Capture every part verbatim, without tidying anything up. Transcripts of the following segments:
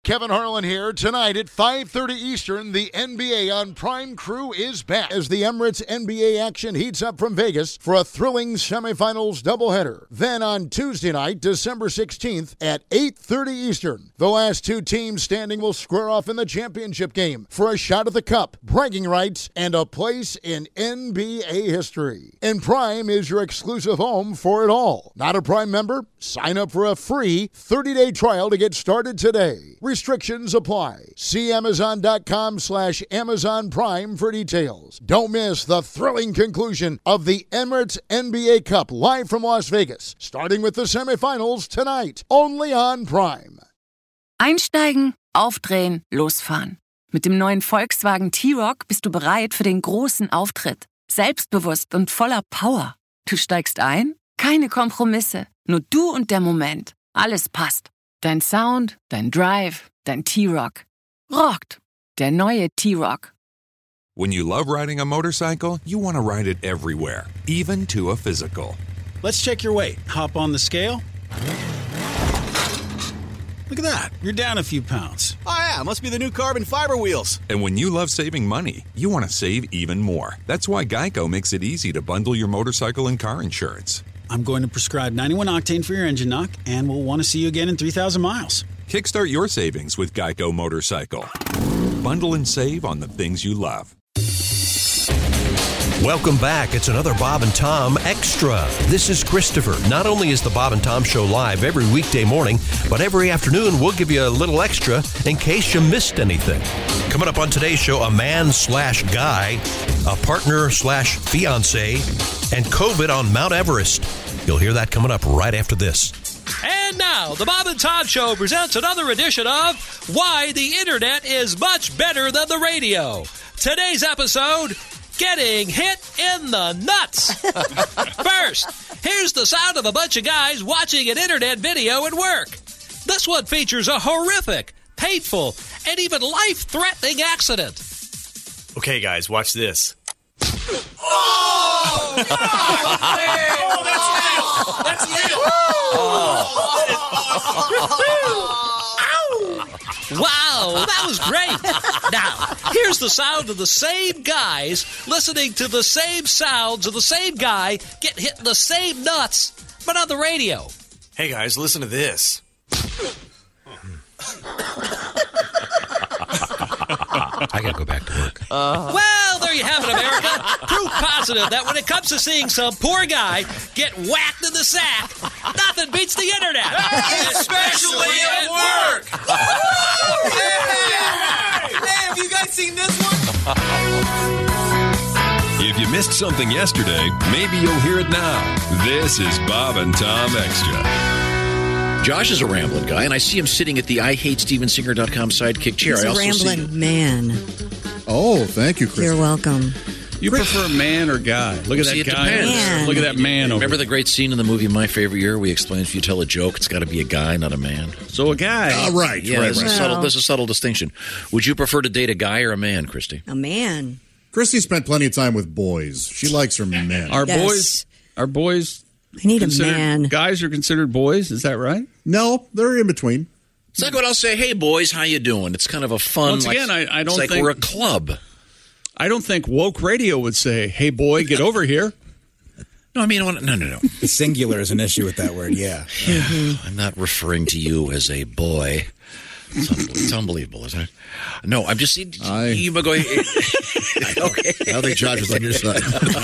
Kevin Harlan here. Tonight at five thirty Eastern, the N B A on Prime Crew is back as the Emirates N B A action heats up from Vegas for a thrilling semifinals doubleheader. Then on Tuesday night, December sixteenth at eight thirty Eastern, the last two teams standing will square off in the championship game for a shot at the cup, bragging rights, and a place in N B A history. And Prime is your exclusive home for it all. Not a Prime member? Sign up for a free thirty-day trial to get started today. Restrictions apply. See Amazon.com slash Amazon Prime for details. Don't miss the thrilling conclusion of the Emirates N B A Cup live from Las Vegas, starting with the semifinals tonight, only on Prime. Einsteigen, aufdrehen, losfahren. Mit dem neuen Volkswagen T-Roc bist du bereit für den großen Auftritt. Selbstbewusst und voller Power. Du steigst ein? Keine Kompromisse. Nur du und der Moment. Alles passt. Dein Sound, dein Drive, dein T-Roc. Rockt. Der neue T-Roc. When you love riding a motorcycle, you want to ride it everywhere, even to a physical. Let's check your weight. Hop on the scale. Look at that. You're down a few pounds. Oh, yeah. Must be the new carbon fiber wheels. And when you love saving money, you want to save even more. That's why Geico makes it easy to bundle your motorcycle and car insurance. I'm going to prescribe ninety-one octane for your engine knock, and we'll want to see you again in three thousand miles. Kickstart your savings with Geico Motorcycle. Bundle and save on the things you love. Welcome back. It's another Bob and Tom Extra. This is Christopher. Not only is the Bob and Tom Show live every weekday morning, but every afternoon we'll give you a little extra in case you missed anything. Coming up on today's show, a man slash guy, a partner slash fiance, and COVID on Mount Everest. You'll hear that coming up right after this. And now, the Bob and Tom Show presents another edition of Why the Internet is Much Better Than the Radio. Today's episode, getting hit in the nuts. First, here's the sound of a bunch of guys watching an internet video at work. This one features a horrific, painful, and even life-threatening accident. Okay, guys, watch this. Oh! No! Oh, that's real! That's real! Wow, that was great. Now, here's the sound of the same guys listening to the same sounds of the same guy get hit in the same nuts, but on the radio. Hey, guys, listen to this. I gotta go back to work. Uh, well, there you have it, America. Proof positive that when it comes to seeing some poor guy get whacked in the sack, nothing beats the internet. Especially at work. Hey, have you guys seen this one? If you missed something yesterday, maybe you'll hear it now. This is Bob and Tom Extra. Josh is a rambling guy, and I see him sitting at the I hate Steven Singer dot com sidekick chair. He's a I also rambling see... man. Oh, thank you, Chris. You're welcome. You prefer man or guy? Look at See, that it guy. depends. Look at that man over Remember there. the great scene in the movie My Favorite Year? We explained if you tell a joke, it's got to be a guy, not a man. So a guy. Oh, right, Yeah, right, there's, right. A subtle, Well. there's a subtle distinction. Would you prefer to date a guy or a man, Christy? A man. Christy spent plenty of time with boys. She likes her men. Our Yes. boys, our boys. I need a considered- man. Guys are considered boys. Is that right? No, they're in between. It's like what I'll say, hey, boys, how you doing? It's kind of a fun, Once like, again, I- I don't it's like think- we're a club. I don't think woke radio would say, "Hey, boy, get over here." No, I mean, I wanna- no, no, no. The singular is an issue with that word, yeah. I'm not referring to you as a boy. It's, unbelievable, it's unbelievable, isn't it? No, I'm just... I- You go ahead. Okay. I think Josh is on your side.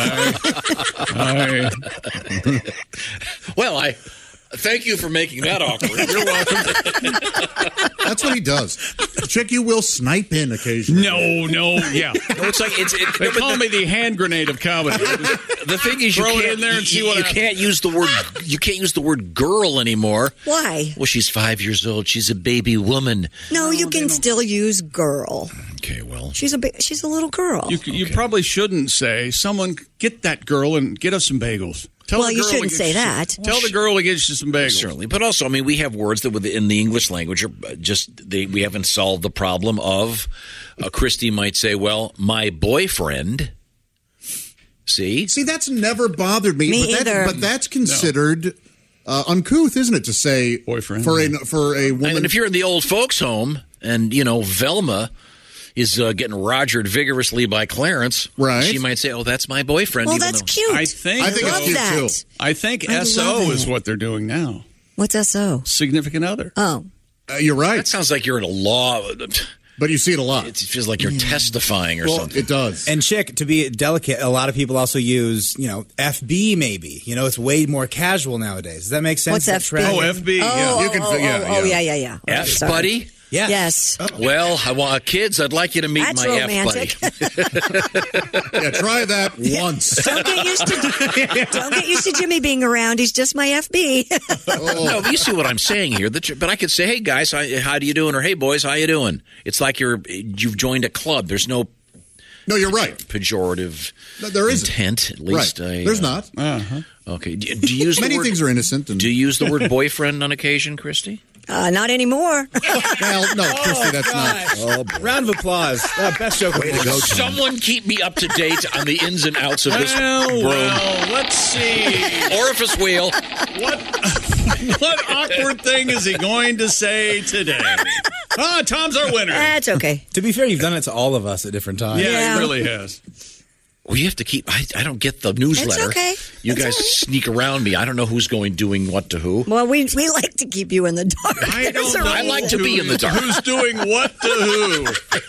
I, Well, I... Thank you for making that awkward. You're welcome. That's what he does. Chick, you will snipe in occasionally. no, no, yeah. No, it's like it's. It, They no, but call the, me the hand grenade of comedy. the thing is, you Throw it can't, in there and see you, what you happens. can't use the word. You can't use the word girl anymore. Why? Well, she's five years old. She's a baby woman. No, you can still use girl. Okay, well, She's a ba- she's a little girl. You, you probably shouldn't say, "Someone get that girl and get us some bagels." Tell Well, the you girl shouldn't to say get you- that. Tell the girl to get you some bagels. certainly, but also, I mean, we have words that within the English language are just they, we haven't solved the problem of. Uh, Christy might say, "Well, my boyfriend." See, See, that's never bothered me. Me but, either. that, but that's considered uh, uncouth, isn't it? To say Boyfriend, for a yeah. for a woman. and if you're in the old folks' home and, you know, Velma is uh, getting rogered vigorously by Clarence, right? She might say, "Oh, that's my boyfriend." Well, even that's though- cute. I think I think love it's cute that. too. I think I S love O it. is what they're doing now. What's S O? Significant other. Oh. Uh, you're right. That sounds like you're in a law. But you see it a lot. It feels like you're testifying or Well, something. It does. And chick, to be delicate, a lot of people also use, you know, F B maybe. You know, it's way more casual nowadays. Does that make sense? What's That F B? trend? Oh, F B. Oh, yeah. oh, You can- oh, yeah, oh, oh, yeah. yeah, yeah, yeah. F Sorry. buddy. Yeah. Yes. Well, I want kids. I'd like you to meet That's my romantic. F buddy. Yeah, try that once. Don't get used to don't get used to Jimmy being around. He's just my F B. No, you see what I'm saying here. The- But I could say, "Hey guys, how, how do you doing?" or "Hey boys, how you doing?" It's like you're you've joined a club. There's no No, you're right. pejorative No, there isn't. intent. At least Right. I, There's uh, not. Uh-huh. Okay. Do, do you use Many the word, things are innocent. And, Do you use the word boyfriend on occasion, Christy? Uh, not anymore. well, no, Christy, that's not. Round of applause. Uh, best joke way to go. Someone keep me up to date on the ins and outs of this Well, room. well, let's see. Orifice wheel. What what awkward thing is he going to say today? Ah, Tom's our winner. That's okay. To be fair, you've done it to all of us at different times. Yeah, Yeah. he really has. Well, you have to keep. I, I don't get the newsletter. okay. You It's guys all right. sneak around me. I don't know who's going doing what to who. Well, we we like to keep you in the dark. I There's don't a know. I like to be in the dark. Who's doing what to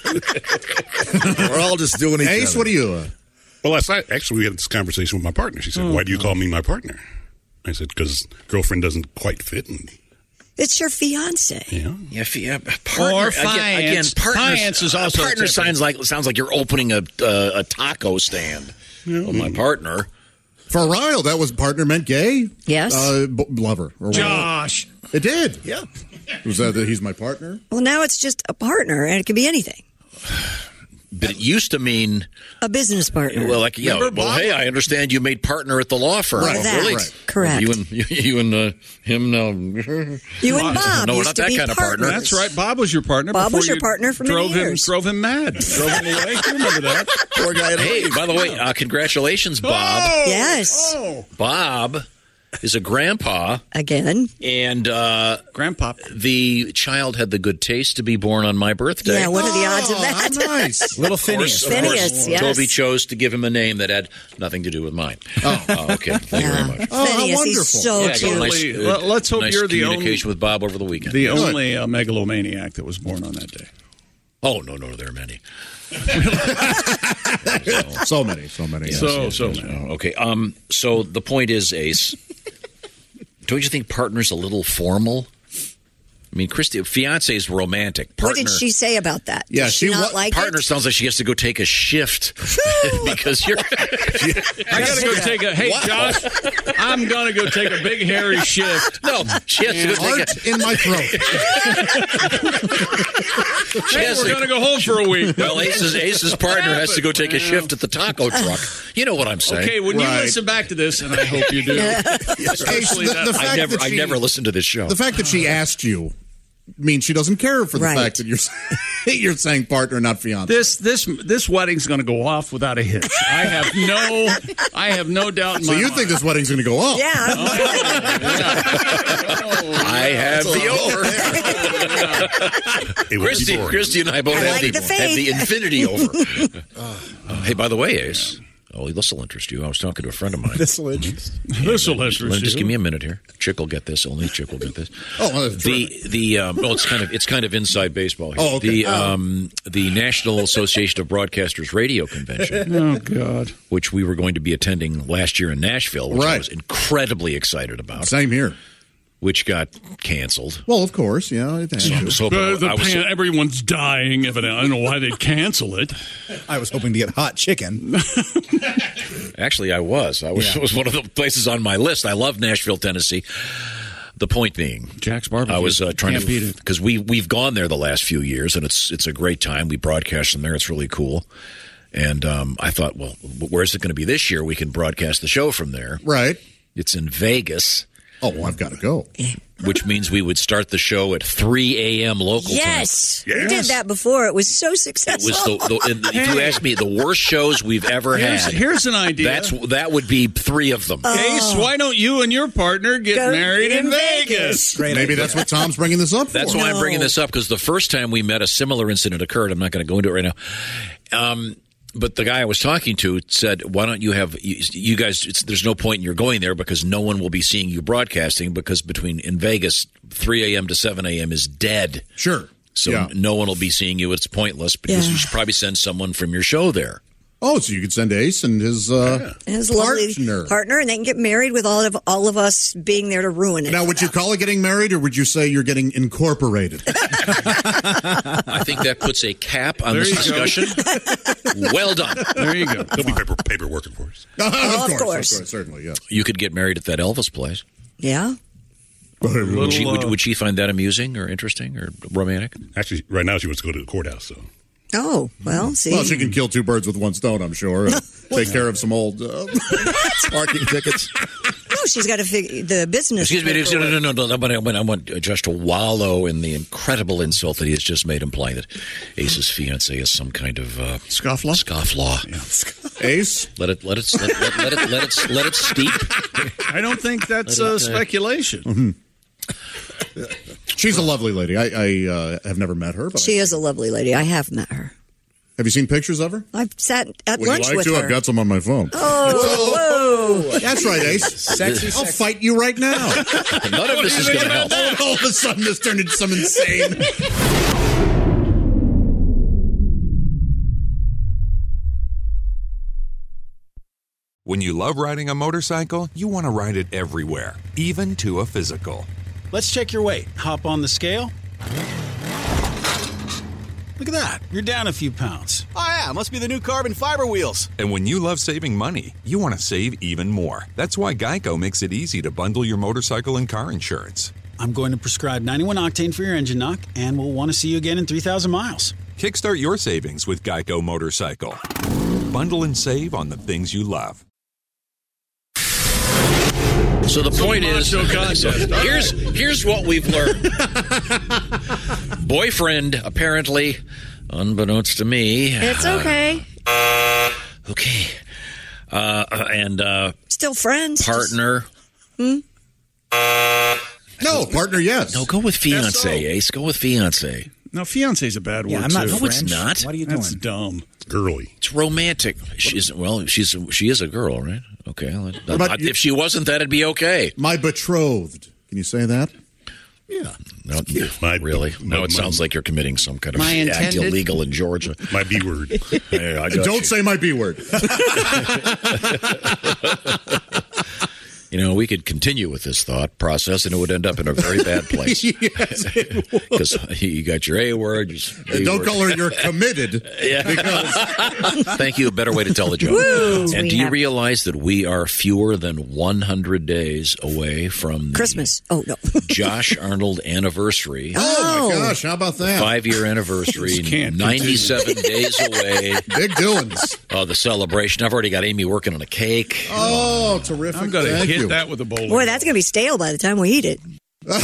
who? We're all just doing each Ace, other. what do you? Uh, Well, last night, actually, we had this conversation with my partner. She said, why do you call me my partner? I said, because girlfriend doesn't quite fit. And, It's your fiance. yeah. Yeah, if you, uh, partner, Or again, again, finance. partners, Finance is also uh, partner typical. sounds like sounds like you're opening a uh, a taco stand. Well, my partner. for a while, that was partner meant gay. Yes. Uh, b- lover. Or Josh. It did. Yeah. Was that that he's my partner? Well, now it's just a partner, and it can be anything. But it used to mean, A business partner. well, like, yeah, Remember well, Bob? hey, I understand you made partner at the law firm. Right, Oh, that, really? right. Correct. You and you, you and uh, him now. You and Bob No, we're used not to that be kind of partner. partners. That's right. Bob was your partner. Bob before was your you partner for many drove him, years. Drove him mad. Drove him away. You remember that? Poor guy. Hey, by the way, uh, congratulations, Bob. Oh, Yes. oh. Bob is a grandpa, Again. and uh, Grandpa. the child had the good taste to be born on my birthday. Yeah, what are the odds of Oh, that? nice. Little Of course, Phineas. of course, Phineas, yes. Toby chose to give him a name that had nothing to do with mine. Oh, okay. Thank you Yeah. very much. Oh, how Phineas, wonderful. he's so Yeah, I got a cute. nice, Totally. Well, let's hope nice you're the communication only- with Bob over the weekend. The only uh, megalomaniac that was born on that day. Oh, no, no, there are many. So many, so many. yes, So, yes, so yes. many. Oh, okay. Um. So the point is, Ace, don't you think partner's a little formal? I mean, Christy, fiance is romantic. Partner, What did she say about that? Yeah, Did she, she not wa- like partner it? sounds like she has to go take a shift because you're. I got to go take a. Hey, Josh, I'm going to go take a big hairy shift. No, she has to go take Heart in my throat. a. She Hey, has we're to- going to go home for a week. Well, Ace's, Ace's partner has to go take a shift at the taco truck. You know what I'm saying? Okay, when you Right. listen back to this, and I hope you do, especially The- that. the I fact never, that I she- never listened to this show. The fact that she asked you means she doesn't care for the Right. fact that you're you're saying partner, not fiance. This this this wedding's going to go off without a hitch. I have no, I have no doubt in so my you mind. think this wedding's going to go off? Yeah. I have the over. It was Christy, boring. Christy and I both I have, like the, the have faith. the infinity over. Uh, hey, by the way, Ace. Oh, this will interest you. I was talking to a friend of mine. This will interest. This will interest Just, just you. give me a minute here. Chick will get this. Only Chick will get this. Oh, well, that's the the um, well, it's kind of it's kind of inside baseball here. Oh, okay. The Oh. um, the National Association of Broadcasters Radio Convention, Oh God! which we were going to be attending last year in Nashville, which I Right. was incredibly excited about, Same here. which got canceled. Well, of course, yeah. It has So I to. was hoping Uh, the I was pan, everyone's dying. Evidently, I don't know why they'd cancel it. I was hoping to get hot chicken. Actually, I was. I was. Yeah. It was one of the places on my list. I love Nashville, Tennessee. The point being, Jack's Barbecue. I was uh, trying Can't beat to it. because we we've gone there the last few years, and it's it's a great time. We broadcast from there; it's really cool. And um, I thought, well, where's it going to be this year? We can broadcast the show from there. Right. It's in Vegas. Oh, well, I've got to go. which means we would start the show at three a.m. local Yes. time. We did that before. It was so successful. It was the, the, if you ask me, the worst shows we've ever Here's, had. here's an idea. That's that would be three of them. Ace, why don't you and your partner get Go married in, in Vegas? Vegas. Maybe that's what Tom's bringing this up for. That's why I'm bringing this up, because the first time we met, a similar incident occurred. I'm not going to go into it right now. Um, but the guy I was talking to said, why don't you have, you, you guys, it's, there's no point in your going there because no one will be seeing you broadcasting, because between, in Vegas, three a.m. to seven a.m. is dead. Sure. So Yeah. no one will be seeing you. It's pointless, because Yeah. you should probably send someone from your show there. Oh, so you could send Ace and his, uh, His lovely partner. partner, and they can get married with all of all of us being there to ruin it. Now, would you call it getting married, or would you say you're getting incorporated? I think that puts a cap on There this you go. discussion. Well done. There you go. There'll be paper, paperwork, of course. of, of course, course. of course, certainly, yes. You could get married at that Elvis place. Yeah. Would she, would, uh, would she find that amusing or interesting or romantic? Actually, right now she wants to go to the courthouse, so. Oh, well, see. Well, she can kill two birds with one stone, I'm sure. And take care of some old uh, parking tickets. No, she's got to figure the business. Excuse me, paperwork. no, no, no, no, no, I want, I want Josh to wallow in the incredible insult that he has just made, implying that Ace's fiance is some kind of uh, Scofflaw? Scofflaw. Ace? Let it, let it, let, let, let it, let it, let it steep. I don't think that's Let it, uh, uh, speculation. Mm-hmm. She's a lovely lady. I, I uh, have never met her. But She is a lovely lady. I have met her. Have you seen pictures of her? I've sat at Would lunch you like with to? her. I've got some on my phone. Oh, whoa. That's right, Ace. Sexy, I'll sexy. fight you right now. None of this is going to help. And all of a sudden, this turned into some insane. When you love riding a motorcycle, you want to ride it everywhere, even to a physical. Let's check your weight. Hop on the scale. Look at that. You're down a few pounds. Oh, yeah. Must be the new carbon fiber wheels. And when you love saving money, you want to save even more. That's why Geico makes it easy to bundle your motorcycle and car insurance. I'm going to prescribe ninety-one octane for your engine knock, and we'll want to see you again in three thousand miles. Kickstart your savings with Geico Motorcycle. Bundle and save on the things you love. So the point is, macho contest. so here's here's what we've learned. Boyfriend, apparently, unbeknownst to me. It's okay. Uh, okay. Uh, and uh, Still friends. partner. Hmm? No, partner, yes. No, go with fiance, so. Ace. Go with fiance. No, fiance's a bad Yeah, word, I'm not too. No, it's French. not. What are you doing? That's dumb. Girly. It's romantic. She's well. She's she is a girl, right? Okay. about you- If she wasn't, that'd be okay. My betrothed. Can you say that? Yeah. No, My- really? my- Now it my- sounds like you're committing some kind of My act intended- illegal in Georgia. My B word. Hey, I got Don't you. say my B word. You know, we could continue with this thought process, and it would end up in a very bad place. Yes, it would. Because you got your A word. Your B Don't word. call her you're committed. Yeah. Because Thank you. A better way to tell the joke. Woo, and we do you have- realize that we are fewer than one hundred days away from the Christmas. Oh, no. Josh Arnold anniversary? oh my Oh. gosh, how about that? Five year anniversary, This can't ninety-seven days away. Big doings. Oh, the celebration. I've already got Amy working on a cake. Oh, terrific. I'm going to Thank hit you. that with a bowling Boy, that's going to be stale by the time we eat it. I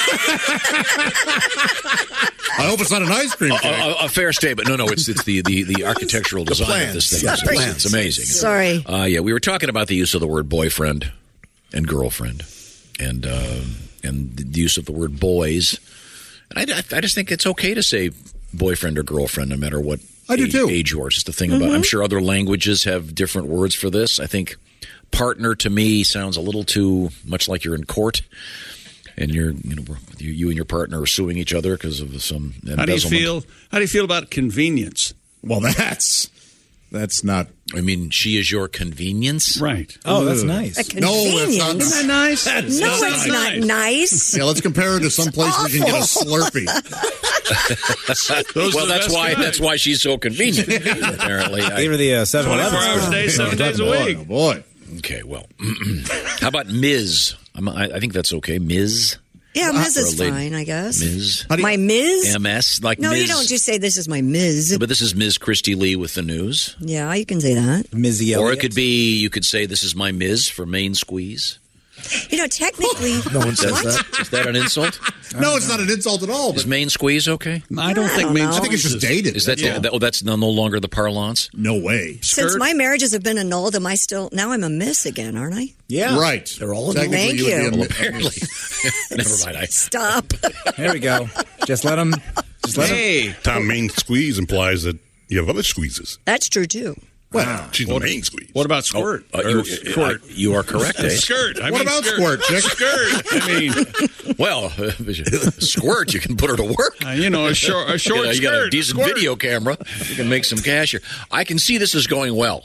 hope it's not an ice cream A, cake. a, a fair statement. No, no, it's it's the, the, the architectural design of this thing. plans. It's, Sorry. it's amazing. Sorry. Uh, yeah, we were talking about the use of the word boyfriend and girlfriend, and uh, and the use of the word boys. And I, I just think it's okay to say boyfriend or girlfriend, no matter what I do age, too. age you are. It's just the thing about. I'm sure other languages have different words for this. I think partner to me sounds a little too much like you're in court. And you're, you know, you, you and your partner are suing each other because of some embezzlement. How do you feel? How do you feel about convenience? Well, that's that's not I mean, she is your convenience. Right. Oh, that's Ugh. nice. A No, it's not. convenience. Isn't that nice? No, it's not nice. Yeah, let's compare it to some place we can get a Slurpee. Those well, are the that's best why kind. that's why she's so convenient. Apparently, I- Give her the uh, seven twenty-four hours a day, seven days a week. Oh, boy. okay. Well, how about Miz? I'm, I, I think that's okay. Miz, Yeah, Miz For a is lady. fine, I guess. Miz, My Miz? M S, like No, Miz. you don't just say this is my Miz. But this is Miz Christy Lee with the news. Yeah, you can say that. Mizzy Or Elliott. it could be, you could say, this is my Miz for main squeeze. You know, technically, No one says what? that. Is that an insult? No, it's not an insult at all. Is But main squeeze okay? I don't think don't main know. I think it's just dated. Is that, That's the, all. that oh, that's no, no longer the parlance? No way. Since my marriages have been annulled, am I still now? I'm a miss again, aren't I? Yeah. Right. They're all Technically, Thank you would you. be a Well, mi- apparently. Never mind. I, Stop. There we go. Just let them. Just let them. Hey, Tom, main squeeze implies that you have other squeezes. That's true too. Well, She's the main squiz. what about squirt? uh, Or you, squirt. uh, you are correct, eh? Skirt. I What mean, about skirt. squirt, Chick? Skirt. I mean, Well, squirt, you can put her to work. uh, you know, a short, a short You, know, you got a skirt. decent Squirt. video camera. You can make some cash here. I can see this is going well.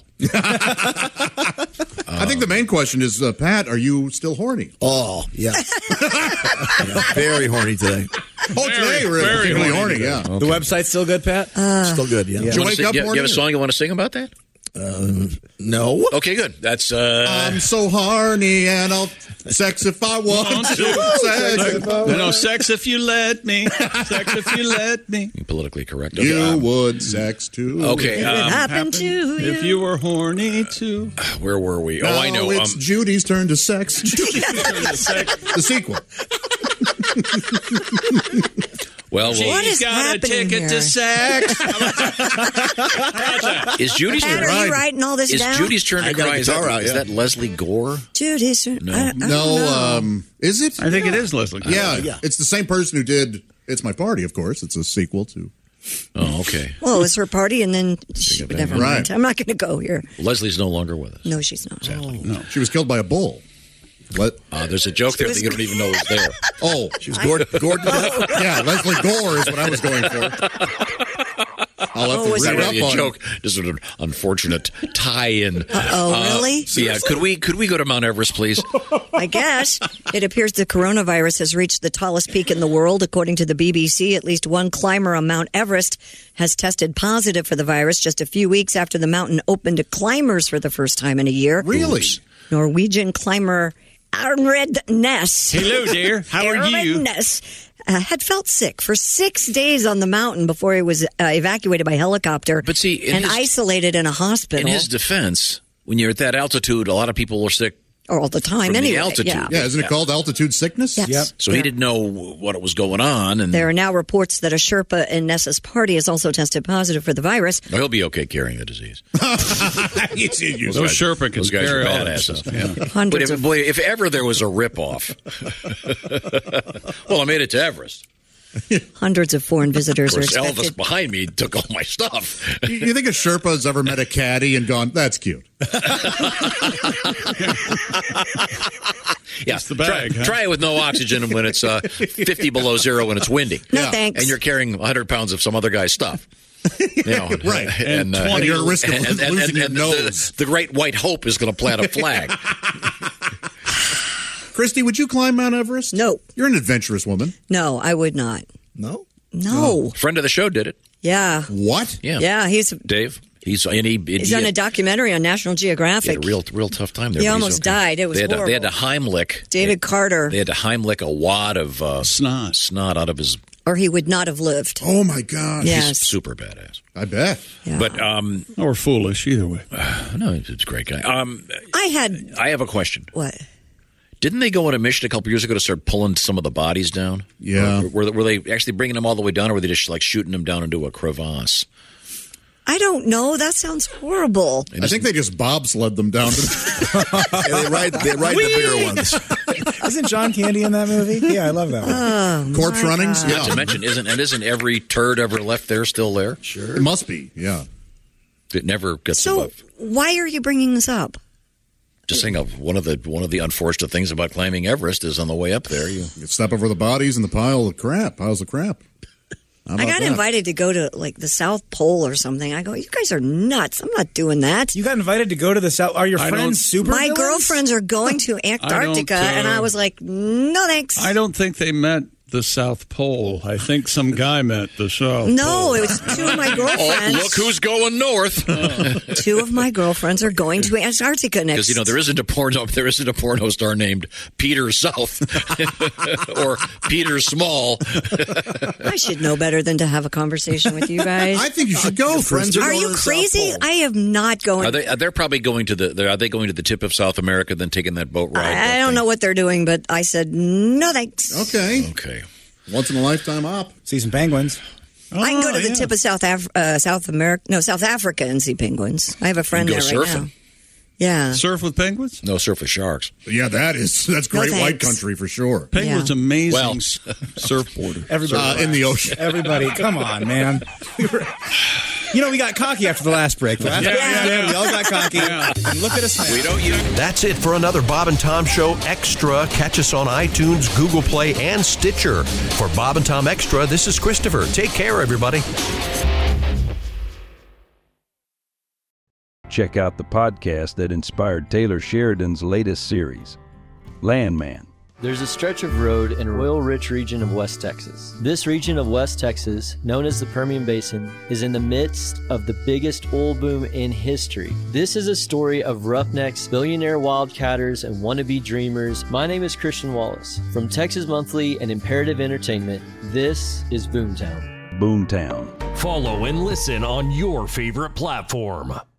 I think the main question is, uh, Pat, are you still horny? Oh, yeah. Very horny today. Oh, today we're very particularly horny horny, today. yeah. The website's still good, Pat? Still good, yeah. Did You you wanna wake sing- up you, you horny? have a song you want to sing about that? Uh, no. Okay, good. That's uh, I'm so horny and I'll sex if I want, Want to. to. Sex if I You want. know, sex if you let me. Sex if you let me. politically correct. You Okay, um, would sex too. okay If it um, happened to you. If you were horny too. where were we? Now Oh, I know. it's Um, Judy's turn to sex. The sequel. well, well What is She's got a happening ticket here? to sex. is Judy's Pat, turn? are Right. you writing all this Is down? Judy's turn to I got a cry? Is that, guitar out, is yeah. that Leslie Gore? Judy's turn. No. I, I don't No, know. um, is it? I think it is Leslie. Yeah, yeah. it's the same person who did It's My Party, of course. It's a sequel to. Oh, okay. Well, it was her party, and then she, of it. never Right. mind. I'm not going to go here. Leslie's no longer with us. No, she's not. No. She was killed by a bull. What? Uh, there's a joke there that you don't even know is there. Oh, She was gored, gored to death. yeah, Leslie Gore is what I was going for. I'll have Oh, to was read that up Really a on joke. Just an unfortunate tie-in. Uh-oh, really? So yeah, could we could we go to Mount Everest, please? I guess. It appears the coronavirus has reached the tallest peak in the world. According to the B B C, at least one climber on Mount Everest has tested positive for the virus just a few weeks after the mountain opened to climbers for the first time in a year. Really? Norwegian climber Arnred Ness. Hello, dear. How are you? Arnred Ness uh, had felt sick for six days on the mountain before he was uh, evacuated by helicopter But see, in and his- isolated in a hospital. In his defense, when you're at that altitude, a lot of people are sick all the time from anyway. the altitude. Yeah. Yeah, isn't it called altitude sickness? Yes. Yep. So he didn't know what was going on, and There are now reports that a Sherpa in Nessa's party has also tested positive for the virus. well, he'll be okay carrying the disese. You- Those Sherpa can Those guys carry are all that badasses. stuff. Yeah. But Hundreds if, of boy, if ever there was a ripoff, well, I made it to Everest. hundreds of foreign Of visitors are course, Elvis expected. behind me took all my stuff. You you think a Sherpa has ever met a caddy and gone, that's cute? Yeah, the bag, try, huh? try it with no oxygen when it's uh, fifty below zero when it's windy. No, Yeah. thanks. And you're carrying one hundred pounds of some other guy's stuff. You know, Right. And, uh, And you're at risk of and- and- and- losing your and nose. The, the Great White Hope is going to plant a flag. Christy, would you climb Mount Everest? No. You're an adventurous woman. No, I would not. No? No. Friend of the show did it. Yeah. What? Yeah. Yeah, he's Dave. He's and he, he's he on a had, documentary on National he Geographic. had a real real tough time there. He but he's almost okay. died. It was they had, to, they had to horrible. Heimlich. David Carter, They had to Heimlich a wad of uh, Snot. snot out of his. or he would not have lived. Oh, my gosh. Yes. He's super badass. I bet. Yeah. But um, Or foolish, either way. no, he's a great guy. Um, I had I have a question. what? Didn't they go on a mission a couple years ago to start pulling some of the bodies down? Yeah. Or, were, were they actually bringing them all the way down, or were they just like shooting them down into a crevasse? I don't know. That sounds horrible. I think they just bobsled them down. To Yeah, they ride, they ride the bigger ones. Isn't John Candy in that movie? Yeah, I love that one. Oh, corpse my runnings? God. Not to mention, isn't and isn't every turd ever left there still there? Sure. It must be, yeah. It never gets So, above. why are you bringing this up? Just saying, of one of the one of the unfortunate things about climbing Everest is on the way up there, you You step over the bodies and the pile of crap. Piles of crap. How I about got that? invited to go to like the South Pole or something. I go, you guys are nuts. I'm not doing that. You got invited to go to the South. Are your I don't- friends super My villains? girlfriends are going to Antarctica, uh, and I was like, no thanks. I don't think they met the South Pole. I think some guy meant the South No, Pole. it was two of my girlfriends. Oh, look who's going north. Two of my girlfriends are going to Antarctica next. Because, you know, there isn't a porno there isn't a porno star named Peter South or Peter Small. I should know better than to have a conversation with you guys. I think you should go. Friends are, Are going you to the South crazy? Pole. I am not going. Are they? They're probably going to the. Are they going to the tip of South America, then taking that boat ride? I don't know what they're doing, but I said no thanks. Okay. Okay. Once in a lifetime op. See some penguins. I can go to the yeah. tip of South Af- uh, South America, no South Africa, and see penguins. I have a friend You can there go right surfing. now. Yeah. Surf with penguins? No, surf with sharks. Yeah, that is that's No great white thanks. country for sure. Penguins Yeah. amazing Well- s- surfboarder. Everybody Uh, in the ocean. Everybody, come on, man. You know, we got cocky after the last break. The last Yeah, break, yeah, yeah. we all got cocky. And look at us now. We don't use. That's it for another Bob and Tom Show Extra. Catch us on iTunes, Google Play, and Stitcher. For Bob and Tom Extra, this is Christopher. Take care, everybody. Check out the podcast that inspired Taylor Sheridan's latest series, Landman. There's a stretch of road in an oil-rich region of West Texas. This region of West Texas, known as the Permian Basin, is in the midst of the biggest oil boom in history. This is a story of roughnecks, billionaire wildcatters, and wannabe dreamers. My name is Christian Wallace. From Texas Monthly and Imperative Entertainment, this is Boomtown. Boomtown. Follow and listen on your favorite platform.